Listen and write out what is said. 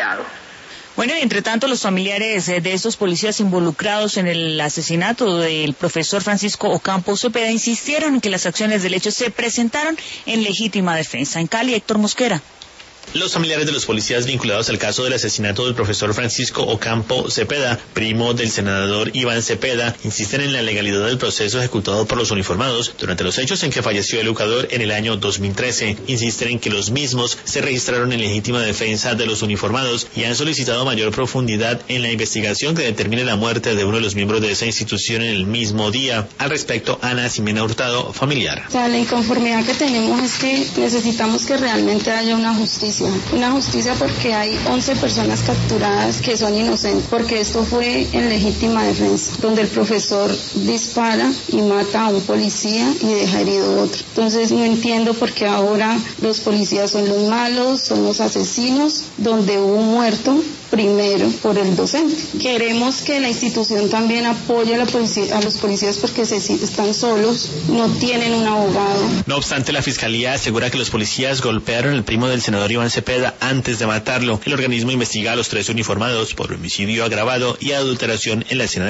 afectado. Bueno, y entre tanto, los familiares de estos policías involucrados en el asesinato del profesor Francisco Ocampo Cepeda insistieron en que las acciones del hecho se presentaron en legítima defensa. En Cali, Héctor Mosquera. Los familiares de los policías vinculados al caso del asesinato del profesor Francisco Ocampo Cepeda, primo del senador Iván Cepeda, insisten en la legalidad del proceso ejecutado por los uniformados durante los hechos en que falleció el educador en el año 2013. Insisten en que los mismos se registraron en legítima defensa de los uniformados y han solicitado mayor profundidad en la investigación que determine la muerte de uno de los miembros de esa institución en el mismo día. Al respecto, Ana Ximena Hurtado, familiar. O sea, la inconformidad que tenemos es que necesitamos que realmente haya una justicia porque hay 11 personas capturadas que son inocentes, porque esto fue en legítima defensa, donde el profesor dispara y mata a un policía y deja herido a otro. Entonces no entiendo por qué ahora los policías son los malos, son los asesinos, donde hubo un muerto primero por el docente. Queremos que la institución también apoye a los policías porque están solos, no tienen un abogado. No obstante, la Fiscalía asegura que los policías golpearon al primo del senador Iván Cepeda antes de matarlo. El organismo investiga a los 3 uniformados por homicidio agravado y adulteración en la escena